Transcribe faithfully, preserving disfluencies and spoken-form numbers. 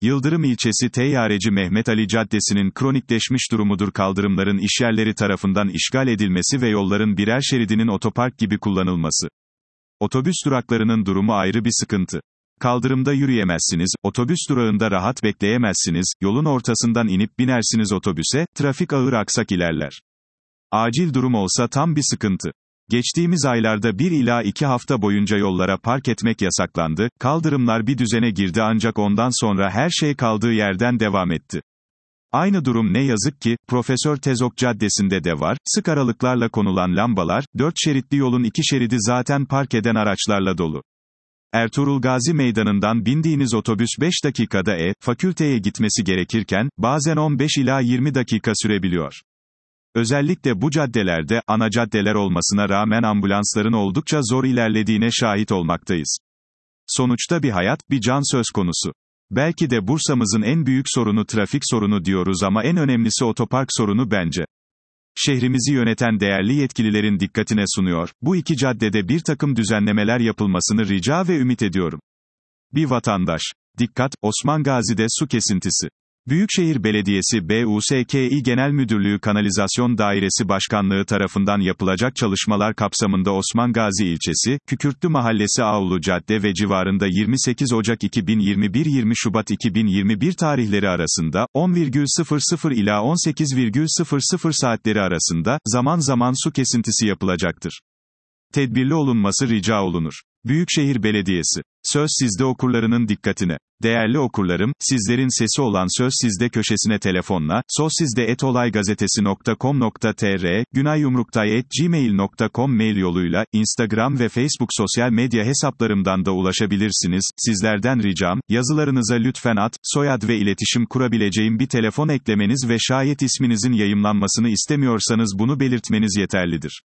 Yıldırım ilçesi Teyyareci Mehmet Ali Caddesi'nin kronikleşmiş durumudur kaldırımların işyerleri tarafından işgal edilmesi ve yolların birer şeridinin otopark gibi kullanılması. Otobüs duraklarının durumu ayrı bir sıkıntı. Kaldırımda yürüyemezsiniz, otobüs durağında rahat bekleyemezsiniz, yolun ortasından inip binersiniz otobüse, trafik ağır aksak ilerler. Acil durum olsa tam bir sıkıntı. Geçtiğimiz aylarda bir ila iki hafta boyunca yollara park etmek yasaklandı, kaldırımlar bir düzene girdi ancak ondan sonra her şey kaldığı yerden devam etti. Aynı durum ne yazık ki, Profesör Tezok Caddesi'nde de var, sık aralıklarla konulan lambalar, dört şeritli yolun iki şeridi zaten park eden araçlarla dolu. Ertuğrul Gazi Meydanı'ndan bindiğiniz otobüs beş dakikada E, fakülteye gitmesi gerekirken, bazen on beş ila yirmi dakika sürebiliyor. Özellikle bu caddelerde, ana caddeler olmasına rağmen ambulansların oldukça zor ilerlediğine şahit olmaktayız. Sonuçta bir hayat, bir can söz konusu. Belki de Bursa'mızın en büyük sorunu trafik sorunu diyoruz ama en önemlisi otopark sorunu bence. Şehrimizi yöneten değerli yetkililerin dikkatine sunuyor, bu iki caddede bir takım düzenlemeler yapılmasını rica ve ümit ediyorum. Bir vatandaş. Dikkat, Osman Gazi'de su kesintisi. Büyükşehir Belediyesi B U S K İ Genel Müdürlüğü Kanalizasyon Dairesi Başkanlığı tarafından yapılacak çalışmalar kapsamında Osman Gazi ilçesi, Kükürtlü Mahallesi Avlu Cadde ve civarında yirmi sekiz Ocak iki bin yirmi bir yirmi Şubat iki bin yirmi bir tarihleri arasında, on sıfır sıfır ila on sekiz sıfır sıfır saatleri arasında, zaman zaman su kesintisi yapılacaktır. Tedbirli olunması rica olunur. Büyükşehir Belediyesi. Söz sizde okurlarının dikkatine. Değerli okurlarım, sizlerin sesi olan Söz Sizde köşesine telefonla, sozsizde et olaygazetesi nokta com nokta tr, günayyumruktay at gmail nokta com mail yoluyla, Instagram ve Facebook sosyal medya hesaplarımdan da ulaşabilirsiniz. Sizlerden ricam, yazılarınıza lütfen ad, soyad ve iletişim kurabileceğim bir telefon eklemeniz ve şayet isminizin yayımlanmasını istemiyorsanız bunu belirtmeniz yeterlidir.